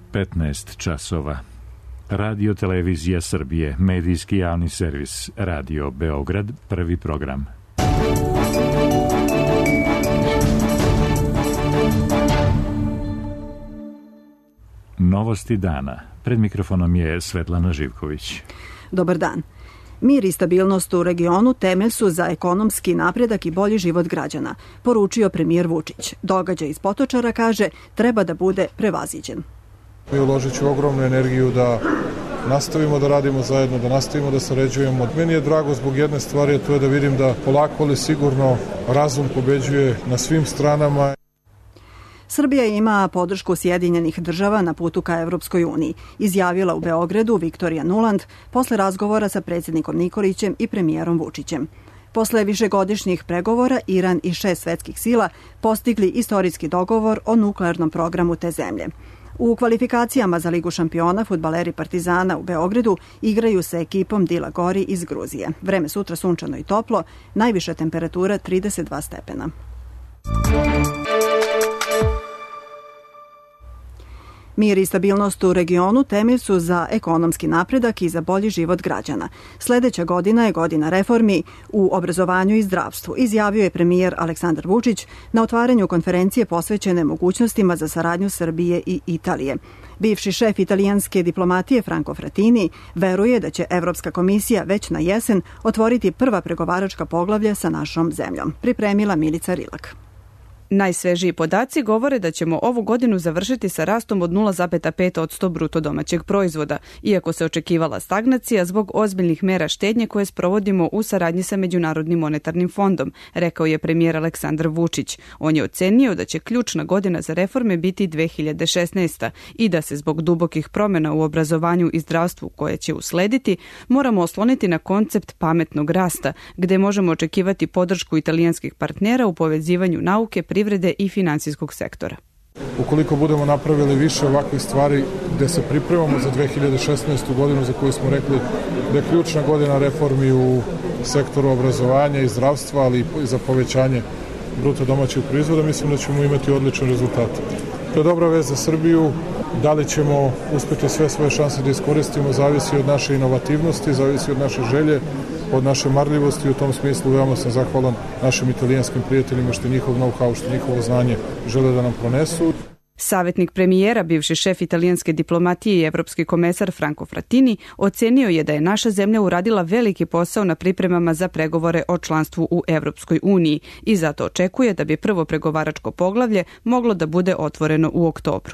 15 časova. Radio Televizija Srbije, medijski javni servis, Radio Beograd, prvi program. Novosti dana. Pred mikrofonom je Svetlana Živković. Dobar dan. Mir i stabilnost u regionu temelj su za ekonomski napredak i bolji život građana, poručio premijer Vučić. Događaj iz Potočara, kaže, treba da bude prevaziđen. Mi uložit ću ogromnu energiju da nastavimo da radimo zajedno, da nastavimo da sarađujemo. Meni je drago zbog jedne stvari, a to je da vidim da polako ali sigurno razum pobeđuje na svim stranama. Srbija ima podršku Sjedinjenih država na putu ka Evropskoj uniji, izjavila u Beogradu Viktorija Nuland posle razgovora sa predsjednikom Nikolićem i premijerom Vučićem. Posle višegodišnjih pregovora, Iran i 6 svetskih sila postigli istorijski dogovor o nuklearnom programu te zemlje. U kvalifikacijama za Ligu šampiona fudbaleri Partizana u Beogradu igraju sa ekipom Dila Gori iz Gruzije. Vreme sutra sunčano i toplo, najviša temperatura 32 stepena. Mir i stabilnost u regionu temelj su za ekonomski napredak i za bolji život građana. Sledeća godina je godina reformi u obrazovanju i zdravstvu, izjavio je premijer Aleksandar Vučić na otvaranju konferencije posvećene mogućnostima za saradnju Srbije i Italije. Bivši šef italijanske diplomatije Franco Frattini veruje da će Evropska komisija već na jesen otvoriti prva pregovaračka poglavlja sa našom zemljom. Pripremila Milica Rilak. Najsvežiji podaci govore da ćemo ovu godinu završiti sa rastom od 0,5% bruto domaćeg proizvoda, iako se očekivala stagnacija zbog ozbiljnih mera štednje koje sprovodimo u saradnji sa Međunarodnim monetarnim fondom, rekao je premijer Aleksandar Vučić. On je ocenio da će ključna godina za reforme biti 2016. i da se zbog dubokih promjena u obrazovanju i zdravstvu koje će uslediti, moramo osloniti na koncept pametnog rasta, gde možemo očekivati podršku italijanskih partnera u povezivanju nauke, privrede i finansijskog sektora. Ukoliko budemo napravili više ovakvih stvari gde se pripremamo za 2016. godinu za koju smo rekli da je ključna godina reformi u sektoru obrazovanja i zdravstva, ali i za povećanje bruto domaćeg proizvoda, mislim da ćemo imati odličan rezultat. To je dobra vest za Srbiju. Da li ćemo uspjeti sve svoje šanse da iskoristimo, zavisi od naše inovativnosti, zavisi od naše želje, od naše marljivosti. U tom smislu veoma sam zahvalan našim italijanskim prijateljima što njihov know-how, što njihovo znanje žele da nam pronesu. Savjetnik premijera, bivši šef italijanske diplomatije i evropski komesar Franco Frattini ocenio je da je naša zemlja uradila veliki posao na pripremama za pregovore o članstvu u Evropskoj uniji i zato očekuje da bi prvo pregovaračko poglavlje moglo da bude otvoreno u oktobru.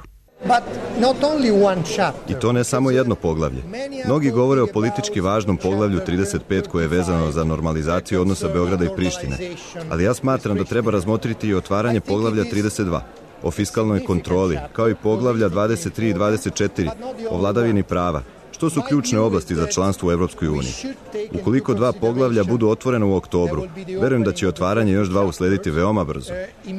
I to ne samo jedno poglavlje. Mnogi govore o politički važnom poglavlju 35 koje je vezano za normalizaciju odnosa Beograda i Prištine, ali ja smatram da treba razmotriti i otvaranje poglavlja 32 o fiskalnoj kontroli, kao i poglavlja 23 i 24 o vladavini prava, što su ključne oblasti za članstvo u Evropskoj uniji. Ukoliko dva poglavlja budu otvorena u oktobru, verujem da će otvaranje još dva uslediti veoma brzo.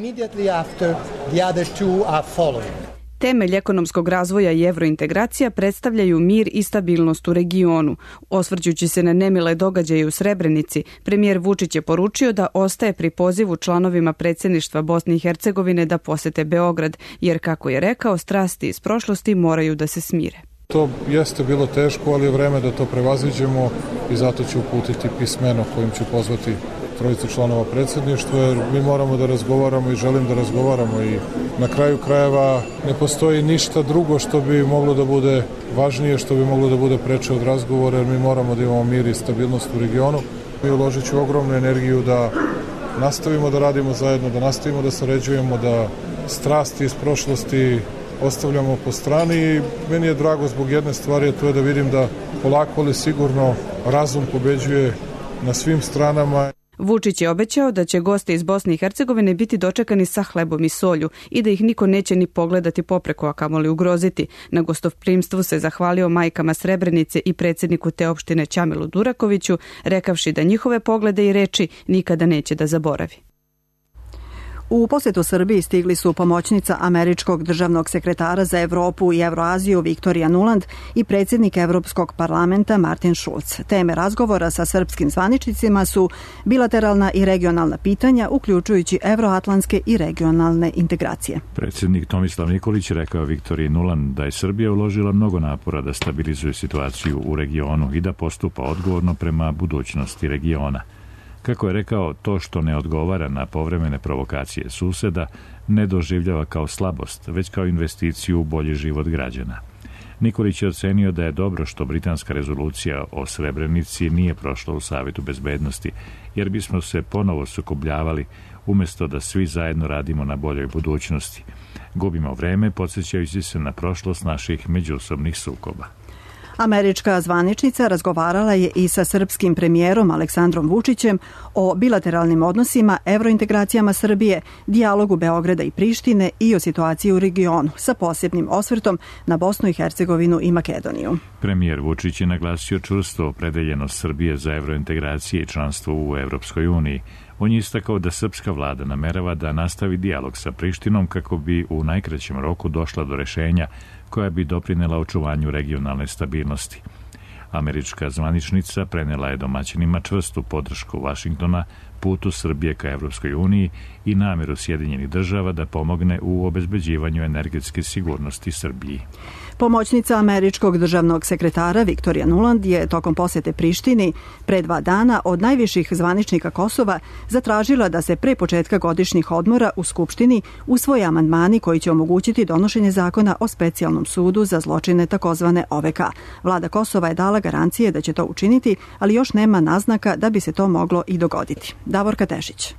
Temelj ekonomskog razvoja i evrointegracija predstavljaju mir i stabilnost u regionu. Osvrćući se na nemile događaje u Srebrenici, premijer Vučić je poručio da ostaje pri pozivu članovima predsjedništva Bosne i Hercegovine da posete Beograd, jer, kako je rekao, strasti iz prošlosti moraju da se smire. To jeste bilo teško, ali je vreme da to prevaziđemo i zato ću uputiti pismeno kojim ću pozvati trojicu članova predsjedništva, jer mi moramo da razgovaramo i želim da razgovaramo i na kraju krajeva ne postoji ništa drugo što bi moglo da bude važnije, što bi moglo da bude preče od razgovora, jer mi moramo da imamo mir i stabilnost u regionu. Mi uložit ću ogromnu energiju da nastavimo da radimo zajedno, da nastavimo da sarađujemo, da strasti iz prošlosti ostavljamo po strani i meni je drago zbog jedne stvari, a to je da vidim da polako ali sigurno razum pobeđuje na svim stranama. Vučić je obećao da će gosti iz Bosne i Hercegovine biti dočekani sa hlebom i solju i da ih niko neće ni pogledati popreko, a kamoli ugroziti. Na gostoprimstvu se zahvalio majkama Srebrenice i predsjedniku te opštine Ćamilu Durakoviću, rekavši da njihove poglede i reči nikada neće da zaboravi. U posjetu Srbiji stigli su pomoćnica američkog državnog sekretara za Evropu i Evroaziju Viktorija Nuland i predsjednik Evropskog parlamenta Martin Schulz. Teme razgovora sa srpskim zvaničnicima su bilateralna i regionalna pitanja, uključujući evroatlantske i regionalne integracije. Predsjednik Tomislav Nikolić rekao Viktoriji Nuland da je Srbija uložila mnogo napora da stabilizuje situaciju u regionu i da postupa odgovorno prema budućnosti regiona. Kako je rekao, to što ne odgovara na povremene provokacije suseda ne doživljava kao slabost, već kao investiciju u bolji život građana. Nikolić je ocenio da je dobro što britanska rezolucija o Srebrenici nije prošla u Savetu bezbednosti, jer bismo se ponovo sukobljavali umjesto da svi zajedno radimo na boljoj budućnosti. Gubimo vreme podsjećajući se na prošlost naših međusobnih sukoba. Američka zvaničnica razgovarala je i sa srpskim premijerom Aleksandrom Vučićem o bilateralnim odnosima, evrointegracijama Srbije, dijalogu Beograda i Prištine i o situaciji u regionu, sa posebnim osvrtom na Bosnu i Hercegovinu i Makedoniju. Premijer Vučić je naglasio čvrsto opredeljenost Srbije za evrointegracije i članstvo u Evropskoj uniji. On je istakao da srpska vlada namerava da nastavi dijalog sa Prištinom kako bi u najkraćem roku došla do rešenja koja bi doprinela očuvanju regionalne stabilnosti. Američka zvaničnica prenela je domaćinima čvrstu podršku Vašingtona putu Srbije ka Evropskoj uniji i namjeru Sjedinjenih država da pomogne u obezbeđivanju energetske sigurnosti Srbiji. Pomoćnica američkog državnog sekretara Viktorija Nuland je tokom posjete Prištini pre 2 dana od najviših zvaničnika Kosova zatražila da se pre početka godišnjih odmora u Skupštini usvoje amandmani koji će omogućiti donošenje zakona o specijalnom sudu za zločine takozvane OVK. Vlada Kosova je dala garancije da će to učiniti, ali još nema naznaka da bi se to moglo i dogoditi. Davorka Tešić.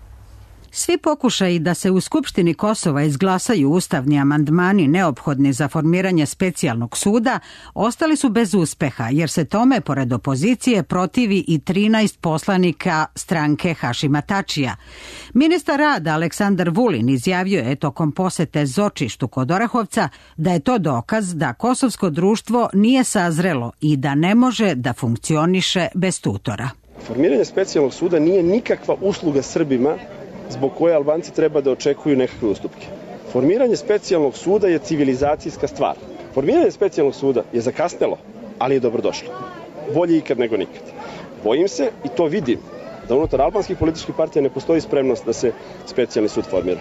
Svi pokušaji da se u Skupštini Kosova izglasaju ustavni amandmani neophodni za formiranje specijalnog suda ostali su bez uspeha, jer se tome, pored opozicije, protivi i 13 poslanika stranke Hašima Tačija. Ministar rada Aleksandar Vulin izjavio je tokom posete Zočištu kod Orahovca da je to dokaz da kosovsko društvo nije sazrelo i da ne može da funkcioniše bez tutora. Formiranje specijalnog suda nije nikakva usluga Srbima zbog koje Albanci treba da očekuju nekakve ustupke. Formiranje specijalnog suda je civilizacijska stvar. Formiranje specijalnog suda je zakasnelo, ali je dobrodošlo. Bolje ikad nego nikad. Bojim se, i to vidim, da unutar albanskih političkih partija ne postoji spremnost da se specijalni sud formira.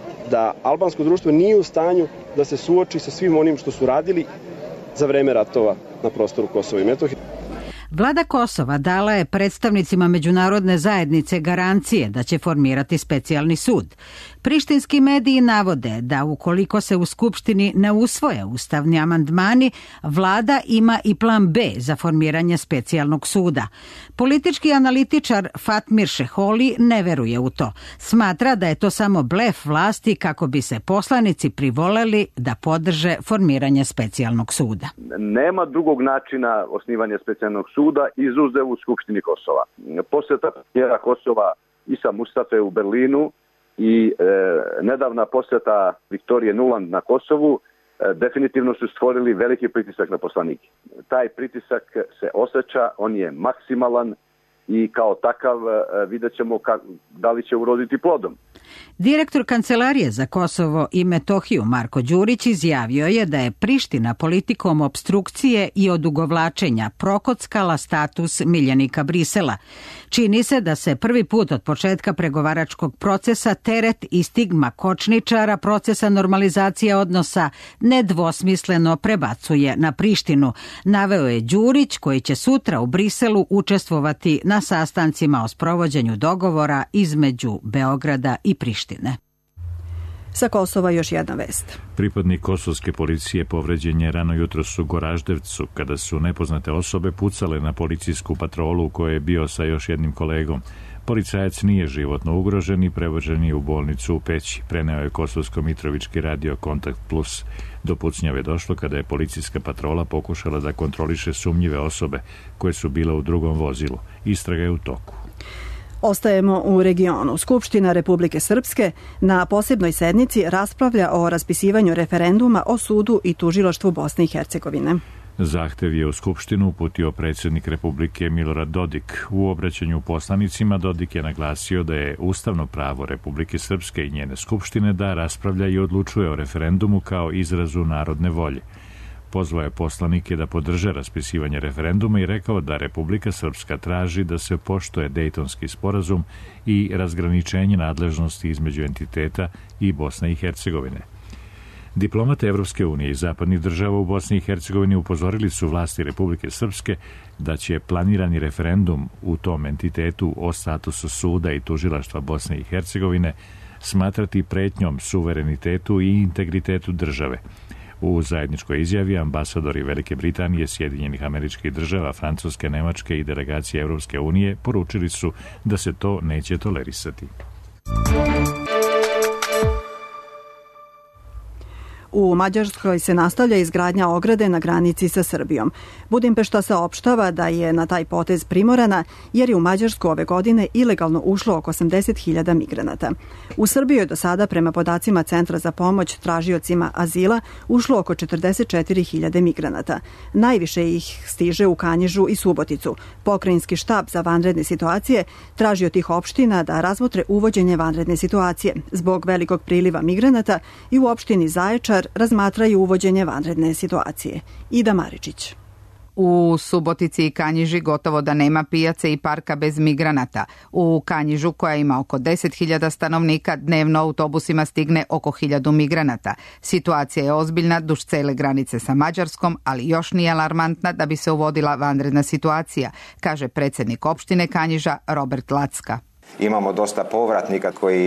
Da albansko društvo nije u stanju da se suoči sa svim onim što su radili za vreme ratova na prostoru Kosova i Metohije. Vlada Kosova dala je predstavnicima međunarodne zajednice garancije da će formirati specijalni sud. Prištinski mediji navode da ukoliko se u Skupštini ne usvoje ustavni amandmani, vlada ima i plan B za formiranje specijalnog suda. Politički analitičar Fatmir Šeholi ne veruje u to. Smatra da je to samo blef vlasti kako bi se poslanici privoleli da podrže formiranje specijalnog suda. Nema drugog načina osnivanja specijalnog suda izuzev u Skupštini Kosova. Posjeta premijera Kosova Isa Mustafe u Berlinu i nedavna posjeta Viktorije Nuland na Kosovu definitivno su stvorili veliki pritisak na poslanike. Taj pritisak se osjeća, on je maksimalan i kao takav vidjet ćemo da li će uroditi plodom. Direktor Kancelarije za Kosovo i Metohiju Marko Đurić izjavio je da je Priština politikom opstrukcije i odugovlačenja prokockala status miljenika Brisela. Čini se da se prvi put od početka pregovaračkog procesa teret i stigma kočničara procesa normalizacije odnosa nedvosmisleno prebacuje na Prištinu, naveo je Đurić, koji će sutra u Briselu učestvovati na sastancima o sprovođenju dogovora između Beograda i Prištine. Sa Kosova još jedna vest. Pripadnik kosovske policije povređen je rano jutros u Goraždevcu kada su nepoznate osobe pucale na policijsku patrolu u kojoj je bio sa još jednim kolegom. Policajac nije životno ugrožen i prevožen je u bolnicu u Peći, preneo je Kosovsko-Mitrovički radio Kontakt Plus. Do pucnjave došlo kada je policijska patrola pokušala da kontroliše sumnjive osobe koje su bile u drugom vozilu. Istraga je u toku. Ostajemo u regionu. Skupština Republike Srpske na posebnoj sednici raspravlja o raspisivanju referenduma o sudu i tužilaštvu Bosne i Hercegovine. Zahtev je u Skupštinu uputio predsjednik Republike Milorad Dodik. U obraćanju poslanicima Dodik je naglasio da je ustavno pravo Republike Srpske i njene Skupštine da raspravlja i odlučuje o referendumu kao izrazu narodne volje. Pozvao je poslanike da podrže raspisivanje referenduma i rekao da Republika Srpska traži da se poštuje Dejtonski sporazum i razgraničenje nadležnosti između entiteta i Bosne i Hercegovine. Diplomate Evropske unije i zapadnih država u Bosni i Hercegovini upozorili su vlasti Republike Srpske da će planirani referendum u tom entitetu o statusu suda i tužilaštva Bosne i Hercegovine smatrati pretnjom suverenitetu i integritetu države. U zajedničkoj izjavi ambasadori Velike Britanije, Sjedinjenih Američkih Država, Francuske, Nemačke i delegacije Evropske unije poručili su da se to neće tolerisati. U Mađarskoj se nastavlja izgradnja ograde na granici sa Srbijom. Budimpešta saopštava da je na taj potez primorana jer je u Mađarsku ove godine ilegalno ušlo oko 80.000 migranata. U Srbiju je do sada, prema podacima Centra za pomoć tražiocima azila, ušlo oko 44.000 migranata. Najviše ih stiže u Kanjižu i Suboticu. Pokrajinski štab za vanredne situacije traži od tih opština da razmotre uvođenje vanredne situacije. Zbog velikog priliva migranata i u opštini Zaječar razmatraju uvođenje vanredne situacije. Ida Maričić. U Subotici i Kanjiži gotovo da nema pijace i parka bez migranata. U Kanjižu, koja ima oko 10.000 stanovnika, dnevno autobusima stigne oko 1.000 migranata. Situacija je ozbiljna duž cele granice sa Mađarskom, ali još nije alarmantna da bi se uvodila vanredna situacija, kaže predsjednik opštine Kanjiža Robert Lacka. Imamo dosta povratnika koji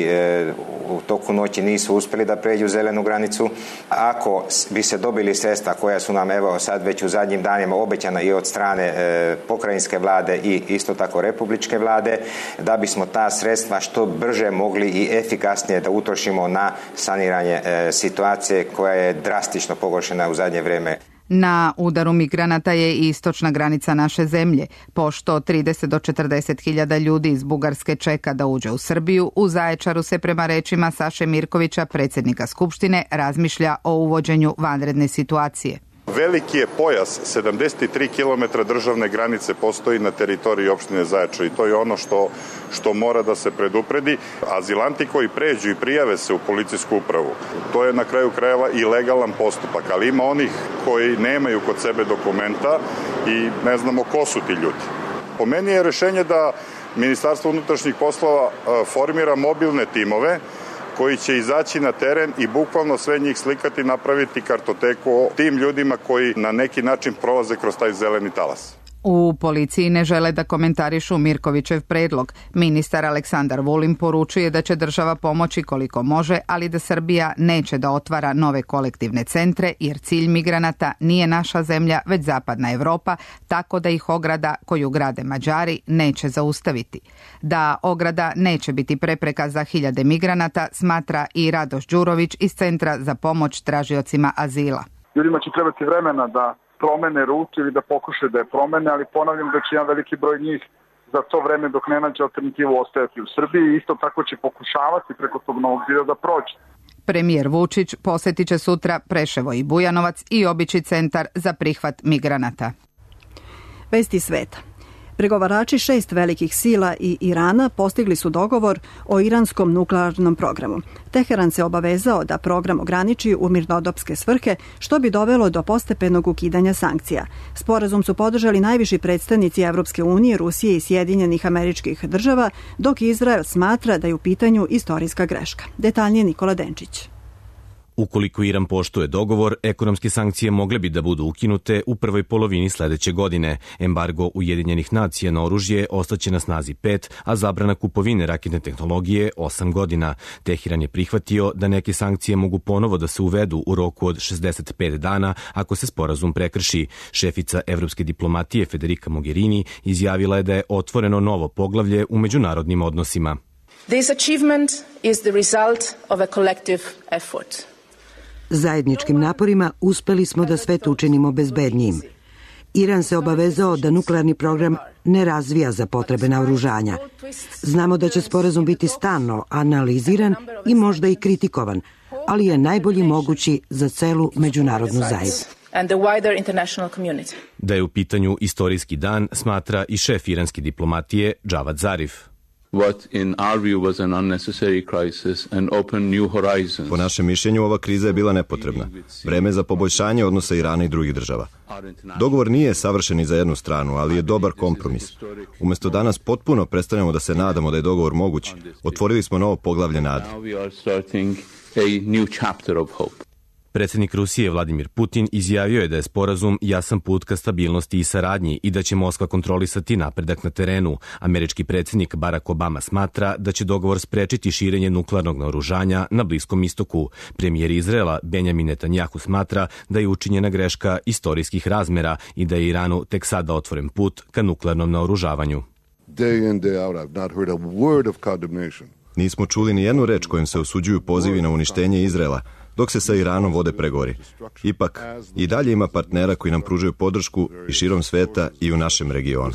u toku noći nisu uspjeli da pređu zelenu granicu. Ako bi se dobili sredstva koja su nam evo sad već u zadnjim danima obećana i od strane pokrajinske vlade i isto tako republičke vlade, da bismo ta sredstva što brže mogli i efikasnije da utrošimo na saniranje situacije koja je drastično pogoršena u zadnje vrijeme. Na udaru migranata je i istočna granica naše zemlje. Pošto 30 do 40.000 ljudi iz Bugarske čeka da uđe u Srbiju, u Zaječaru se prema rečima Saše Mirkovića, predsjednika Skupštine, razmišlja o uvođenju vanredne situacije. Veliki je pojas, 73 km državne granice postoji na teritoriji opštine Zaječar i to je ono što mora da se predupredi. Azilanti koji pređu i prijave se u policijsku upravu, to je na kraju krajeva i legalan postupak, ali ima onih koji nemaju kod sebe dokumenta i ne znamo ko su ti ljudi. Po meni je rešenje da Ministarstvo unutrašnjih poslova formira mobilne timove koji će izaći na teren i bukvalno sve njih slikati, napraviti kartoteku o tim ljudima koji na neki način prolaze kroz taj zeleni talas. U policiji ne žele da komentarišu Mirkovićev predlog. Ministar Aleksandar Vulin poručuje da će država pomoći koliko može, ali da Srbija neće da otvara nove kolektivne centre, jer cilj migranata nije naša zemlja, već zapadna Evropa, tako da ih ograda koju grade Mađari neće zaustaviti. Da ograda neće biti prepreka za 1.000 migranata, smatra i Radoš Đurović iz Centra za pomoć tražiocima azila. Ljudima će trebati vremena da promene rut ili da pokušaju da je promene, ali ponavljam da će jedan veliki broj njih za to vreme dok ne nađe alternativu ostajati u Srbiji i isto tako će pokušavati preko tog Novog Zida da prođe. Premijer Vučić posetit će sutra Preševo i Bujanovac i obići centar za prihvat migranata. Vesti sveta. Pregovarači 6 velikih sila i Irana postigli su dogovor o iranskom nuklearnom programu. Teheran se obavezao da program ograniči u mirnodopske svrhe, što bi dovelo do postepenog ukidanja sankcija. Sporazum su podržali najviši predstavnici Evropske unije, Rusije i Sjedinjenih Američkih Država, dok Izrael smatra da je u pitanju istorijska greška. Detaljnije Nikola Denčić. Ukoliko Iran poštuje dogovor, ekonomske sankcije mogle bi da budu ukinute u prvoj polovini sledeće godine. Embargo Ujedinjenih nacija na oružje ostaće na snazi 5, a zabrana kupovine raketne tehnologije 8 godina. Teheran je prihvatio da neke sankcije mogu ponovo da se uvedu u roku od 65 dana ako se sporazum prekrši. Šefica evropske diplomatije Federica Mogherini izjavila je da je otvoreno novo poglavlje u međunarodnim odnosima. This achievement is the result of a collective effort. Zajedničkim naporima uspeli smo da svet učinimo bezbednijim. Iran se obavezao da nuklearni program ne razvija za potrebe naoružanja. Znamo da će sporazum biti stalno analiziran i možda i kritikovan, ali je najbolji mogući za celu međunarodnu zajednicu. and the wider international community. Da je u pitanju istorijski dan, smatra i šef iranske diplomatije Javad Zarif. Po našem mišljenju, ova kriza je bila nepotrebna. Vreme za poboljšanje odnosa Irana i drugih država. Dogovor nije savršen i za jednu stranu, ali je dobar kompromis. Umjesto danas potpuno prestanemo da se nadamo da je dogovor moguć, otvorili smo novo poglavlje nade. Predsjednik Rusije Vladimir Putin izjavio je da je sporazum jasan put ka stabilnosti i saradnji i da će Moskva kontrolisati napredak na terenu. Američki predsjednik Barack Obama smatra da će dogovor sprečiti širenje nuklearnog naoružanja na Bliskom istoku. Premijer Izraela Benjamin Netanjahu smatra da je učinjena greška istorijskih razmera i da je Iranu tek sada otvoren put ka nuklearnom naoružavanju. Nismo čuli ni jednu reč kojom se osuđuju pozivi na uništenje Izraela, dok se sa Iranom vode pregovori. Ipak, i dalje ima partnera koji nam pružaju podršku i širom sveta i u našem regionu.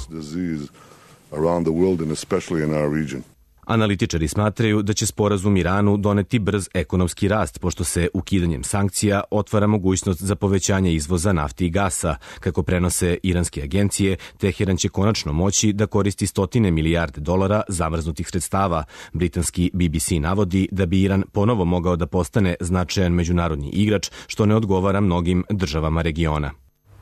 Analitičari smatraju da će sporazum Iranu doneti brz ekonomski rast, pošto se ukidanjem sankcija otvara mogućnost za povećanje izvoza nafte i gasa. Kako prenose iranske agencije, Teheran će konačno moći da koristi $100 milijarde zamrznutih sredstava. Britanski BBC navodi da bi Iran ponovo mogao da postane značajan međunarodni igrač, što ne odgovara mnogim državama regiona.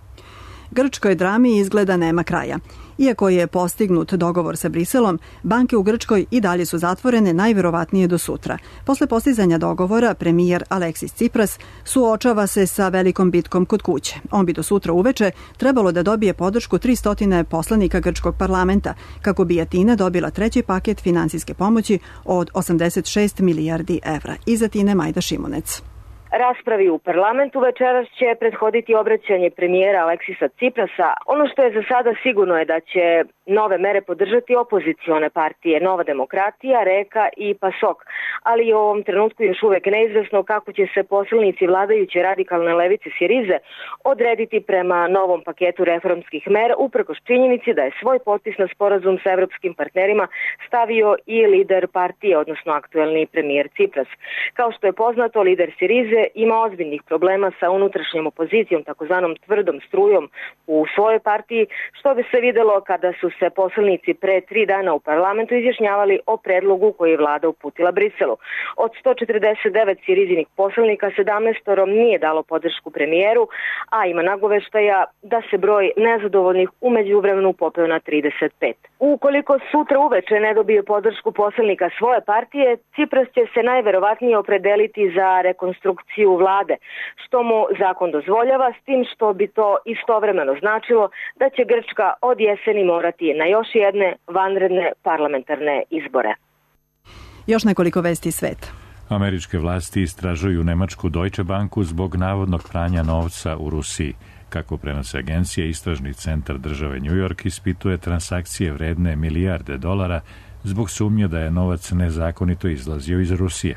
Grčkoj drami izgleda nema kraja. Iako je postignut dogovor sa Briselom, banke u Grčkoj i dalje su zatvorene najverovatnije do sutra. Posle postizanja dogovora, premijer Aleksis Tsipras suočava se sa velikom bitkom kod kuće. On bi do sutra uveče trebalo da dobije podršku 300 poslanika grčkog parlamenta, kako bi Atina dobila treći paket finansijske pomoći od 86 milijardi evra. Iz Atine Majda Šimunec. Raspravi u parlamentu večeras će prethoditi obraćanje premijera Aleksisa Tsiprasa. Ono što je za sada sigurno je da će nove mere podržati opozicione partije Nova demokratija, Reka i PASOK, ali je u ovom trenutku još uvek neizvesno kako će se poslanici vladajuće radikalne levice Sirize odrediti prema novom paketu reformskih mera, uprkos činjenici da je svoj potpis na sporazum sa evropskim partnerima stavio i lider partije, odnosno aktuelni premijer Tsipras. Kao što je poznato, lider Sirize ima ozbiljnih problema sa unutrašnjom opozicijom, takozvanom tvrdom strujom u svojoj partiji, što bi se videlo kada su se poslanici pre 3 dana u parlamentu izjašnjavali o predlogu koji je vlada uputila Briselu. Od 149 sirizinih poslanika 17 nije dalo podršku premijeru, a ima nagoveštaja da se broj nezadovoljnih u međuvremenu popeo na 35. Ukoliko sutra uveče ne dobije podršku poslanika svoje partije, Tsipras će se najverovatnije opredeliti za rekonstrukciju vlade, što mu zakon dozvoljava, s tim što bi to istovremeno značilo da će Grčka od jeseni morati na još jedne vanredne parlamentarne izbore. Još nekoliko vesti sveta. Američke vlasti istražuju nemačku Deutsche Banku zbog navodnog pranja novca u Rusiji. Kako prenose agencije, istražni centar države New York ispituje transakcije vredne milijarde dolara zbog sumnje da je novac nezakonito izlazio iz Rusije.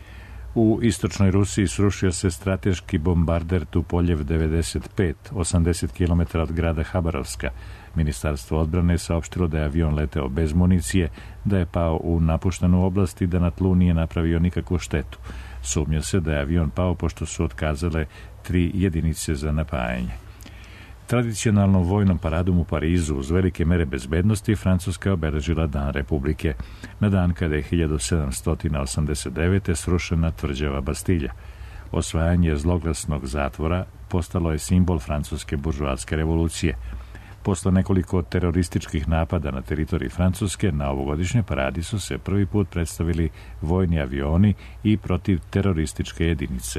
U istočnoj Rusiji srušio se strateški bombarder Tupoljev 95, 80 km od grada Habarovska. Ministarstvo odbrane je saopštilo da je avion leteo bez municije, da je pao u napuštenu oblast i da na tlu nije napravio nikakvu štetu. Sumnja se da je avion pao pošto su otkazale 3 jedinice za napajanje. Tradicionalnom vojnom paradom u Parizu uz velike mere bezbednosti Francuska obeležila Dan Republike, na dan kada je 1789. srušena tvrđava Bastilja. Osvajanje zloglasnog zatvora postalo je simbol francuske buržoaske revolucije. Posle nekoliko terorističkih napada na teritoriji Francuske, na ovogodišnjoj paradi su se prvi put predstavili vojni avioni i protivterorističke jedinice.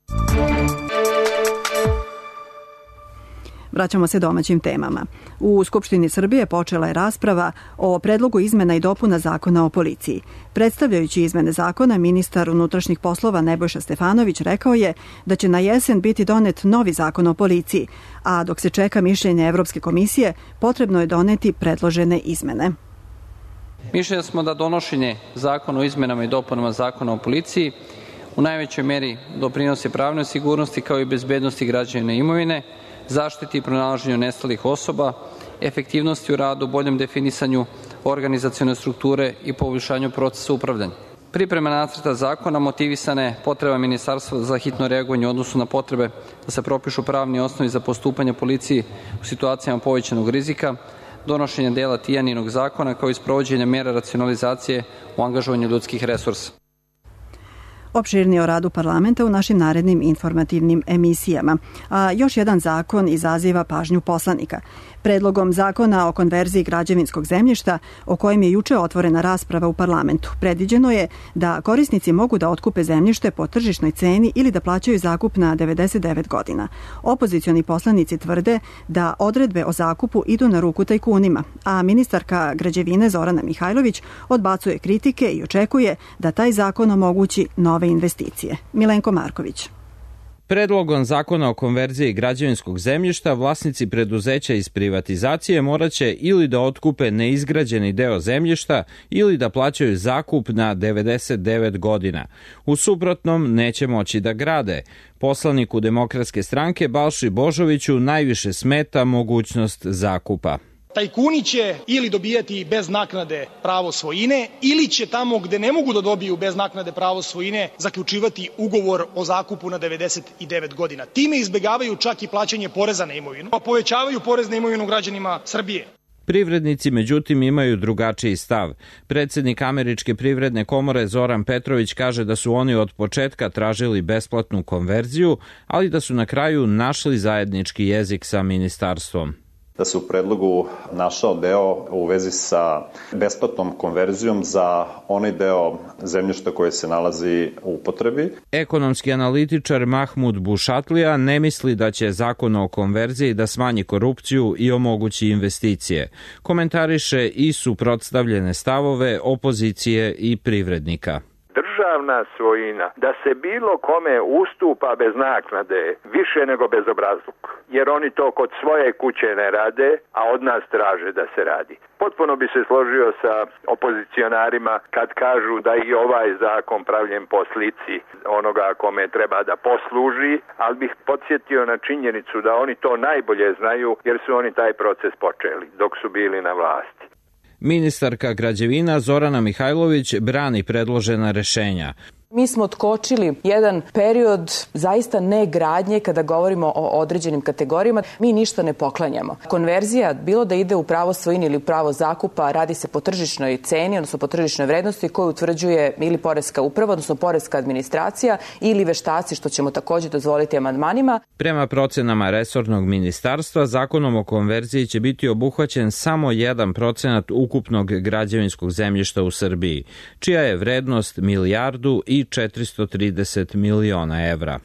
Vraćamo se domaćim temama. U Skupštini Srbije počela je rasprava o predlogu izmena i dopuna Zakona o policiji. Predstavljajući izmene zakona, ministar unutrašnjih poslova Nebojša Stefanović rekao je da će na jesen biti donet novi zakon o policiji, a dok se čeka mišljenje Evropske komisije, potrebno je doneti predložene izmene. Mišljenja smo da donošenje zakona o izmenama i dopunama Zakona o policiji u najvećoj meri doprinosi pravnoj sigurnosti kao i bezbednosti građana i imovine, zaštiti i pronalaženju nestalih osoba, efektivnosti u radu, boljem definisanju organizacione strukture i poboljšanju procesa upravljanja. Priprema nacrta zakona motivisana je potreba Ministarstva za hitno reagovanje u odnosu na potrebe da se propišu pravni osnovi za postupanje policiji u situacijama povećanog rizika, donošenja dela Tijaninog zakona, kao i sprovođenja mera racionalizacije u angažovanju ljudskih resursa. Opširnije o radu parlamenta u našim narednim informativnim emisijama. A još jedan zakon izaziva pažnju poslanika. Predlogom zakona o konverziji građevinskog zemljišta, o kojem je juče otvorena rasprava u parlamentu, predviđeno je da korisnici mogu da otkupe zemljište po tržišnoj ceni ili da plaćaju zakup na 99 godina. Opozicioni poslanici tvrde da odredbe o zakupu idu na ruku tajkunima, a ministarka građevine Zorana Mihajlović odbacuje kritike i očekuje da taj zakon omogući nove investicije. Milenko Marković. Predlogom zakona o konverziji građevinskog zemljišta vlasnici preduzeća iz privatizacije moraće ili da otkupe neizgrađeni deo zemljišta ili da plaćaju zakup na 99 godina. U suprotnom neće moći da grade. Poslaniku Demokratske stranke Balši Božoviću najviše smeta mogućnost zakupa. Tajkuni će ili dobijati bez naknade pravo svojine ili će tamo gde ne mogu da dobiju bez naknade pravo svojine zaključivati ugovor o zakupu na 99 godina. Time izbegavaju čak i plaćanje poreza na imovinu, a povećavaju porez na imovinu građanima Srbije. Privrednici, međutim, imaju drugačiji stav. Predsednik Američke privredne komore Zoran Petrović kaže da su oni od početka tražili besplatnu konverziju, ali da su na kraju našli zajednički jezik sa ministarstvom. Da se u predlogu našao deo u vezi sa besplatnom konverzijom za onaj deo zemljišta koje se nalazi u upotrebi. Ekonomski analitičar Mahmud Bušatlija ne misli da će zakon o konverziji da smanji korupciju i omogući investicije. Komentariše i suprotstavljene stavove opozicije i privrednika. Državna svojina, da se bilo kome ustupa bez naknade, više nego bezobrazluk, jer oni to kod svoje kuće ne rade, a od nas traže da se radi. Potpuno bi se složio sa opozicionarima kad kažu da i ovaj zakon pravljen po slici onoga kome treba da posluži, ali bih podsjetio na činjenicu da oni to najbolje znaju, jer su oni taj proces počeli dok su bili na vlasti. Ministarka građevina Zorana Mihajlović brani predložena rešenja. Mi smo otkočili jedan period zaista negradnje kada govorimo o određenim kategorijama. Mi ništa ne poklanjamo. Konverzija, bilo da ide u pravo svojine ili u pravo zakupa, radi se po tržišnoj ceni, odnosno po tržišnoj vrednosti koju utvrđuje ili poreska uprava, odnosno poreska administracija ili veštaci, što ćemo takođe dozvoliti amandmanima. Prema procenama resornog ministarstva, zakonom o konverziji će biti obuhvaćen samo 1% ukupnog građevinskog zemljišta u Srbiji, čija je vrednost milijardu i 430 miliona evra.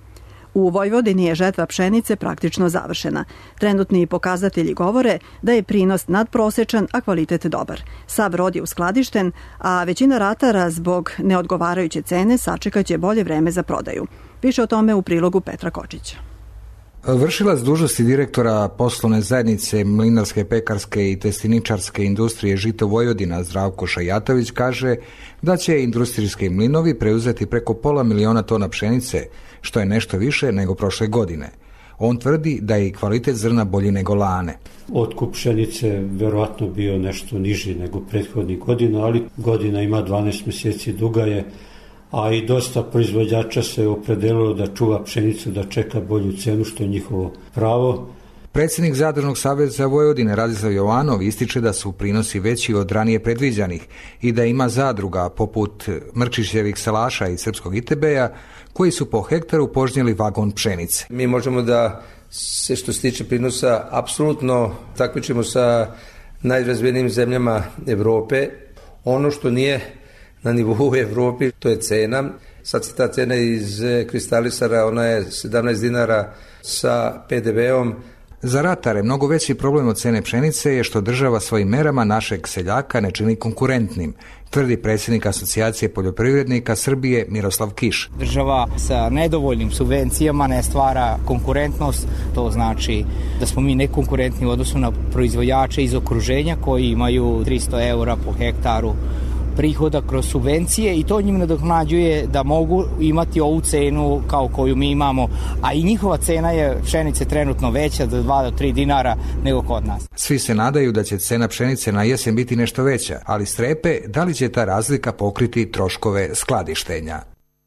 U Vojvodini je žetva pšenice praktično završena. Trenutni pokazatelji govore da je prinos nadprosečan, a kvalitet dobar. Sav rod je uskladišten, a većina ratara zbog neodgovarajuće cene sačekaće bolje vreme za prodaju. Više o tome u prilogu Petra Kočića. Vršilac dužnosti direktora poslovne zajednice mlinarske, pekarske i testiničarske industrije Žito Vojvodina Zdravko Šajatović kaže da će industrijski mlinovi preuzeti preko 500.000 tona pšenice, što je nešto više nego prošle godine. On tvrdi da je i kvalitet zrna bolji nego lane. Otkup pšenice verovatno bio nešto niži nego prethodnih godina, ali godina ima 12 mjeseci, duga je, a i dosta proizvođača se opredelilo da čuva pšenicu, da čeka bolju cenu, što je njihovo pravo. Predsjednik Zadružnog saveza Vojvodine Radislav Jovanov ističe da su prinosi veći od ranije predviđanih i da ima zadruga poput Mrkšićevih salaša i Srpskog ITB-a koji su po hektaru požnjeli vagon pšenice. Mi možemo da se, što se tiče prinosa, apsolutno takmičimo sa najrazvijenijim zemljama Evrope. Ono što nije na nivou Evropi, to je cena. Sad se ta cena iz kristalisara, ona je 17 dinara sa PDV-om. Za ratare mnogo veći problem od cene pšenice je što država svojim merama našeg seljaka ne čini konkurentnim, tvrdi predsjednik Asocijacije poljoprivrednika Srbije Miroslav Kiš. Država sa nedovoljnim subvencijama ne stvara konkurentnost, to znači da smo mi nekonkurentni u odnosu na proizvođače iz okruženja koji imaju 300 € po hektaru prihoda kroz subvencije i to njim nadoknađuje da mogu imati ovu cenu kao koju mi imamo, a i njihova cena je pšenice trenutno veća za 2 do 3 dinara nego kod nas. Svi se nadaju da će cena pšenice na jesen biti nešto veća, ali strepe da li će ta razlika pokriti troškove skladištenja.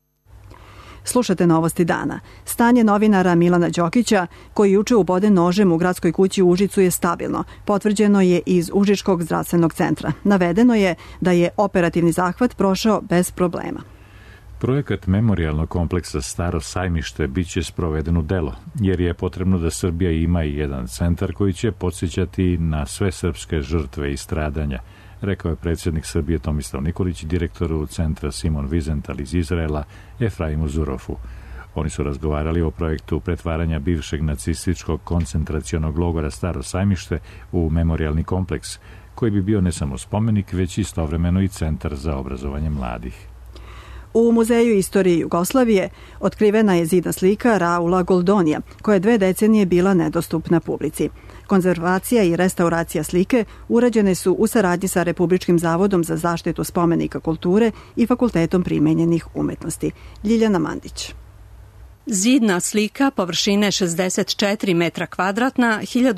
Slušate novosti dana. Stanje novinara Milana Đokića, koji juče uboden nožem u gradskoj kući u Užicu, je stabilno. Potvrđeno je iz Užičkog zdravstvenog centra. Navedeno je da je operativni zahvat prošao bez problema. Projekat memorijalnog kompleksa Staro sajmište biće sproveden u delo, jer je potrebno da Srbija ima i jedan centar koji će podsjećati na sve srpske žrtve i stradanja, rekao je predsjednik Srbije Tomislav Nikolić direktoru centra Simon Wiesenthal iz Izraela Efraimu Zurofu. Oni su razgovarali o projektu pretvaranja bivšeg nacističkog koncentracionog logora Staro sajmište u memorijalni kompleks, koji bi bio ne samo spomenik, već istovremeno i centar za obrazovanje mladih. U Muzeju istorije Jugoslavije otkrivena je zidna slika Raula Goldonija, koja je 2 decenije bila nedostupna publici. Konzervacija i restauracija slike urađene su u saradnji sa Republičkim zavodom za zaštitu spomenika kulture i Fakultetom primenjenih umetnosti. Ljiljana Mandić. Zidna slika površine 64 metra kvadratna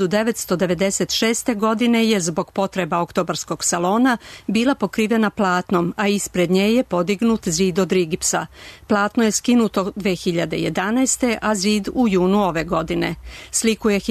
1996. godine je zbog potreba Oktobarskog salona bila pokrivena platnom, a ispred nje je podignut zid od rigipsa. Platno je skinuto 2011. a zid u junu ove godine. Sliku je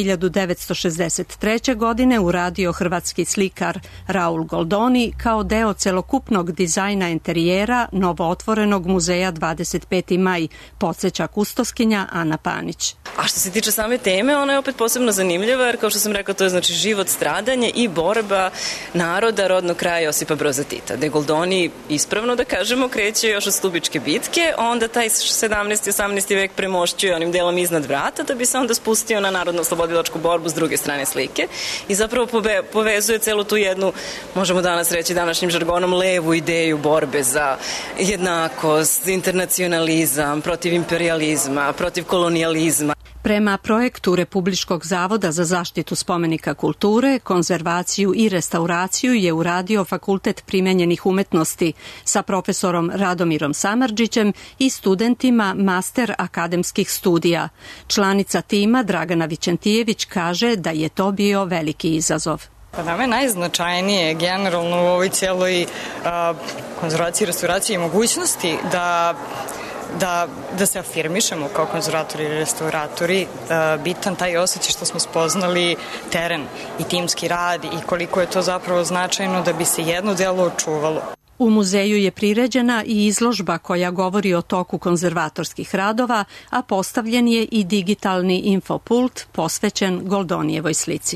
1963. godine uradio hrvatski slikar Raul Goldoni kao deo celokupnog dizajna interijera novootvorenog muzeja 25. maj, podsjeća kustoskinja Ana Panić. A što se tiče same teme, ona je opet posebno zanimljiva, jer kao što sam rekao, to je znači život, stradanje i borba naroda rodnog kraja Josipa Broza Tita. De Goldoni, ispravno da kažemo, kreće još od Stubičke bitke, onda taj 17. i 18. vek premošćuje onim delom iznad vrata, da bi se onda spustio na narodno-oslobodilačku borbu s druge strane slike i zapravo povezuje celu tu jednu, možemo danas reći današnjim žargonom, levu ideju borbe za jednakost, internacionalizam, protiv imperializma, protiv kolonijalizma. Prema projektu Republičkog zavoda za zaštitu spomenika kulture, konzervaciju i restauraciju je uradio Fakultet primenjenih umetnosti sa profesorom Radomirom Samardžićem i studentima master akademskih studija. Članica tima Dragana Vićentijević kaže da je to bio veliki izazov. Pa nama je najznačajnije generalno u ovoj cijeloj konzervaciji, restauraciji i mogućnosti da se afirmišemo kao konzervatori i restauratori, bitan taj osjećaj što smo spoznali teren i timski rad i koliko je to zapravo značajno da bi se jedno delo očuvalo. U muzeju je priređena i izložba koja govori o toku konzervatorskih radova, a postavljen je i digitalni infopult posvećen Goldonijevoj slici.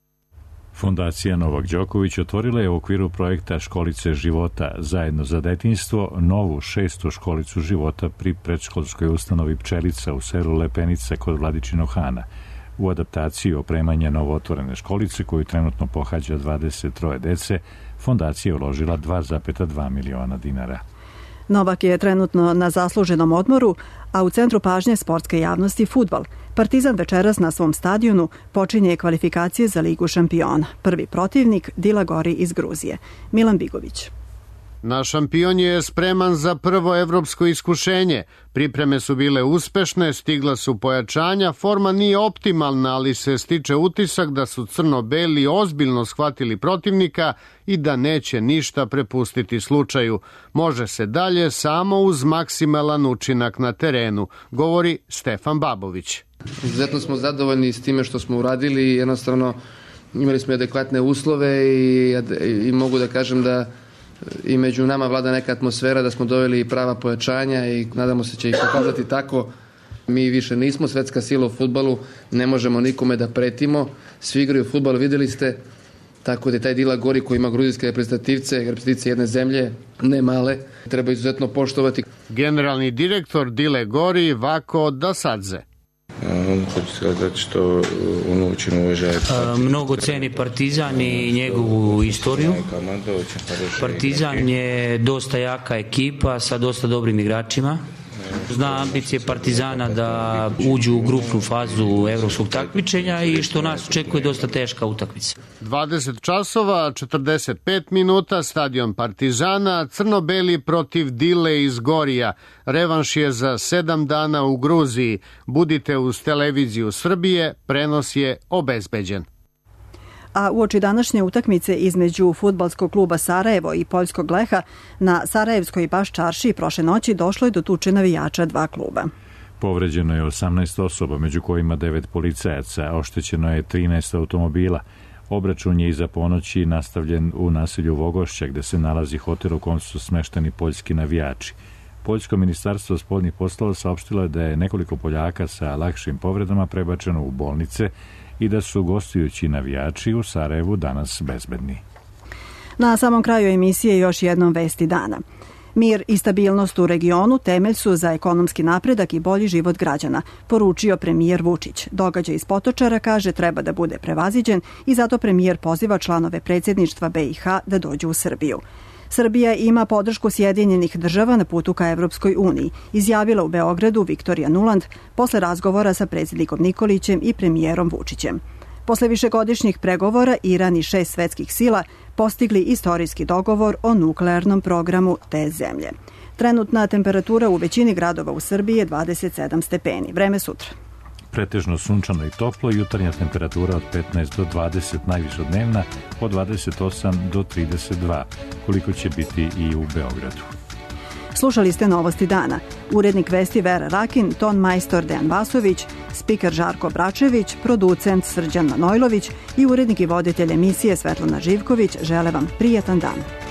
Fondacija Novak Đoković otvorila je u okviru projekta Školice života zajedno za detinjstvo novu 6. školicu života pri predškolskoj ustanovi Pčelica u selu Lepenica kod Vladičinog Hana. U adaptaciji opremanja novootvorene školice, koju trenutno pohađa 23 dece, fondacija je uložila 2,2 miliona dinara. Novak je trenutno na zasluženom odmoru, a u centru pažnje sportske javnosti fudbal. Partizan večeras na svom stadionu počinje kvalifikacije za Ligu šampiona. Prvi protivnik Dila Gori iz Gruzije. Milan Bigović. Naš šampion je spreman za prvo evropsko iskušenje. Pripreme su bile uspešne, stigla su pojačanja, forma nije optimalna, ali se stiče utisak da su crno-beli ozbiljno shvatili protivnika i da neće ništa prepustiti slučaju. Može se dalje samo uz maksimalan učinak na terenu, govori Stefan Babović. Izuzetno smo zadovoljni s time što smo uradili, jednostavno imali smo adekvatne uslove i mogu da kažem da i među nama vlada neka atmosfera, da smo doveli prava pojačanja i nadamo se će ih pokazati tako. Mi više nismo svetska sila u fudbalu, ne možemo nikome da pretimo, svi igraju fudbal, videli ste, tako da je taj Dila Gori koji ima gruzijske reprezentativce jedne zemlje, ne male, treba izuzetno poštovati. Generalni direktor Dile Gori Vako Dasadze. Hoću skazati što очень уважает. Mnogo ceni Partizan i njegovu istoriju. Partizan je dosta jaka ekipa sa dosta dobrim igračima. Zna ambicije Partizana da uđu u grupnu fazu evropskog takmičenja i što nas očekuje dosta teška utakmica. 20 časova, 45 minuta, stadion Partizana, crno-beli protiv Dile iz Gorija. Revanš je za 7 dana u Gruziji. Budite uz televiziju Srbije, prenos je obezbeđen. A uoči današnje utakmice između fudbalskog kluba Sarajevo i poljskog Leha na Sarajevskoj baš čaršiji prošle noći došlo je do tuče navijača dva kluba. Povređeno je 18 osoba, među kojima 9 policajaca, oštećeno je 13 automobila. Obračun je iza ponoći nastavljen u naselju Vogošća, gde se nalazi hotel u kom su smešteni poljski navijači. Poljsko ministarstvo spoljnih poslova saopštilo je da je nekoliko Poljaka sa lakšim povredama prebačeno u bolnice i da su gostujući navijači u Sarajevu danas bezbedni. Na samom kraju emisije još jednom vesti dana. Mir i stabilnost u regionu temelj su za ekonomski napredak i bolji život građana, poručio premijer Vučić. Događaj iz Potočara, kaže, treba da bude prevaziđen i zato premijer poziva članove predsjedništva BiH da dođu u Srbiju. Srbija ima podršku Sjedinjenih država na putu ka Evropskoj uniji, izjavila u Beogradu Viktorija Nuland posle razgovora sa predsjednikom Nikolićem i premijerom Vučićem. Posle višegodišnjih pregovora Iran i 6 svetskih sila postigli istorijski dogovor o nuklearnom programu te zemlje. Trenutna temperatura u većini gradova u Srbiji je 27 stepeni. Vreme sutra. Pretežno sunčano i toplo, jutarnja temperatura od 15 do 20, najviša dnevna od 28 do 32, koliko će biti i u Beogradu. Slušali ste Novosti dana. Urednik vesti Vera Rakin, ton majstor Dejan Vasović, spiker Žarko Bračević, producent Srđan Manojlović i urednik i voditelj emisije Svetlana Živković žele vam prijatan dan.